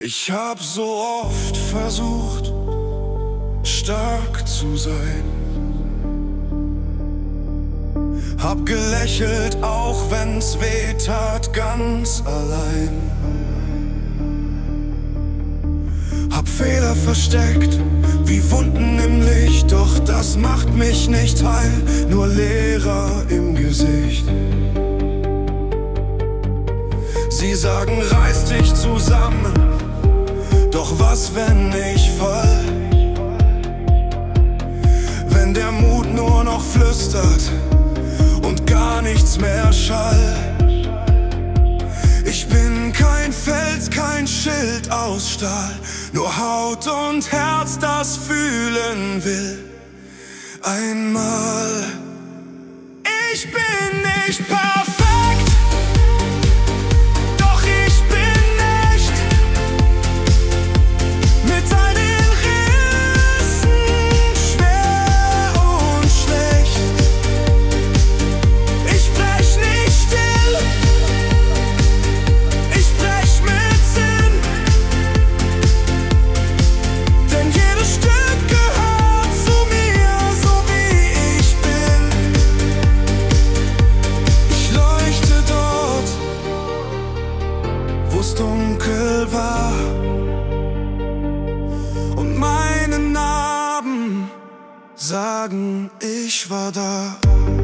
Ich hab so oft versucht, stark zu sein. Hab gelächelt, auch wenn's weh tat, ganz allein. Hab Fehler versteckt, wie Wunden im Licht, doch das macht mich nicht heil, nur leerer im Gesicht. Sie sagen, reiß dich zusammen, doch was, wenn ich fall? Wenn der Mut nur noch flüstert und gar nichts mehr Schall. Ich bin kein Fels, kein Schild aus Stahl, nur Haut und Herz, das fühlen will. Einmal. Ich bin nicht perfekt. Wo's dunkel war und meine Narben sagen, ich war da.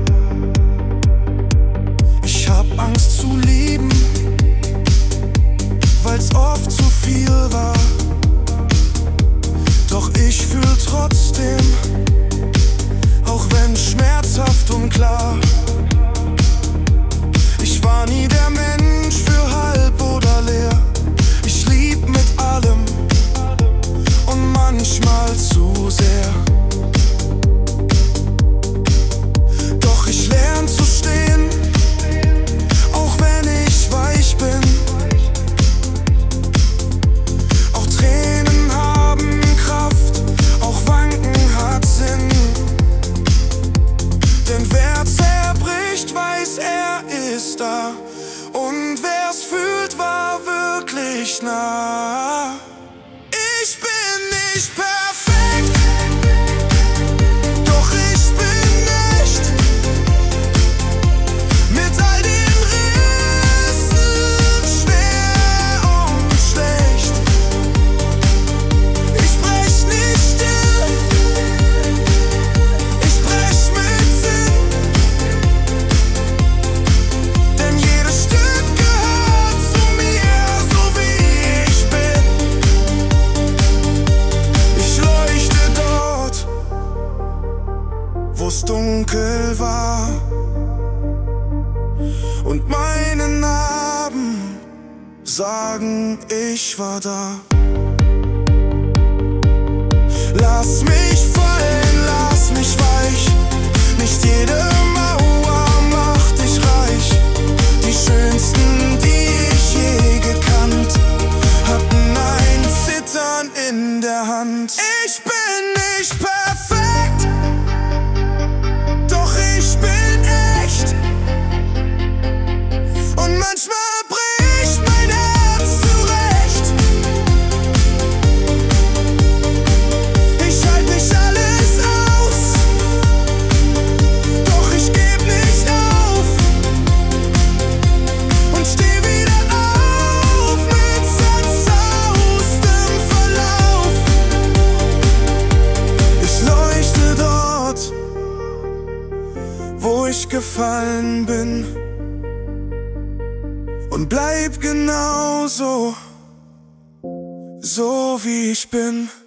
Ich hab Angst zu lieben, weil's oft zu viel war. Doch ich fühl trotzdem, auch wenn's schmerzhaft und klar. Ich war nie der Mensch für halb oder leer. Ich lieb mit allem und manchmal zu sehr. Doch ich lern zu stehen, auch wenn ich weich bin. Auch Tränen haben Kraft, auch Wanken hat Sinn. Denn wer zerbricht, weiß, er ist da. Und wer's fühlt, war wirklich nah. Ich bin nicht perfekt, doch ich bin echt. Mit all den Rissen, schwer und schlecht. Ich brech nicht still, ich brech mit Sinn. Denn jedes Stück gehört zu mir, so wie ich bin. Ich leuchte dort, wo's dunkel war, und meine Narben sagen, ich war da. Lass mich fallen, lass mich weich. Nicht jede Mauer macht dich reich. Die schönsten, die ich je gekannt, hatten ein Zittern in der Hand. Ich bin nicht perfekt, doch ich bin echt. Und manchmal bricht mein Herz zurecht. Ich halt nicht alles aus, doch ich geb nicht auf und steh wieder auf mit zerzaustem Verlauf. Ich leuchte dort, wo ich gefallen bin, und bleib genauso, so wie ich bin.